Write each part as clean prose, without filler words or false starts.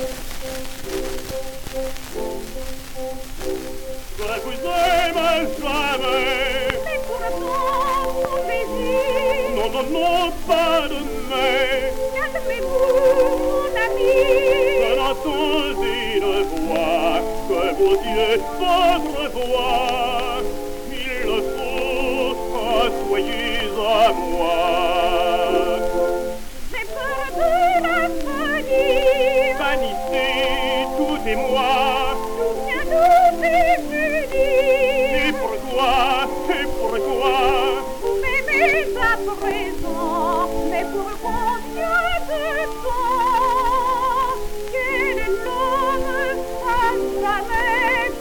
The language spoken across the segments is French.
Je vous aime jamais. Mais pourtant, mon plaisir. Non, non, non, pas de mais. Calmez-vous, mon ami. Je n'entends une voix que vos yeux, votre voix. Il le faut, soyez à moi. J'ai peur de la folie. Vanité, tout est moi. Tout vient nous Et unir. pourquoi, et pourquoi? Vous m'aimez à présent, mais pour combien de temps? Quel homme à jamais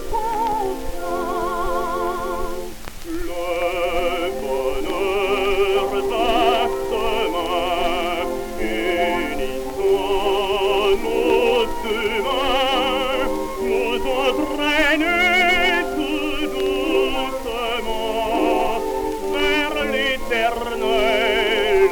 content? Le bonheur va demain, unissant nos deux mains, nous entraîner tout doucement vers l'éternel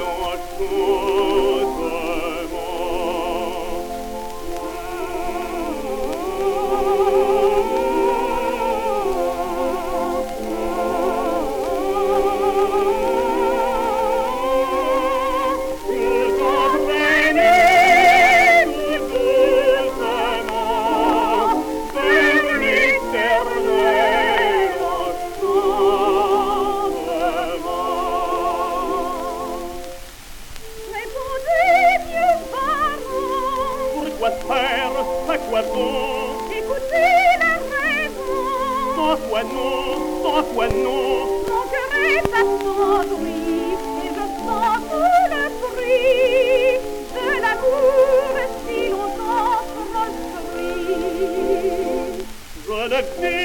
Pourquoi faire, à quoi bon? Écoutez la raison. Sans toi non, sans toi non. Mon cœur est attendri et je sens tout le bruit de l'amour si longtemps proscrit. Je ne vis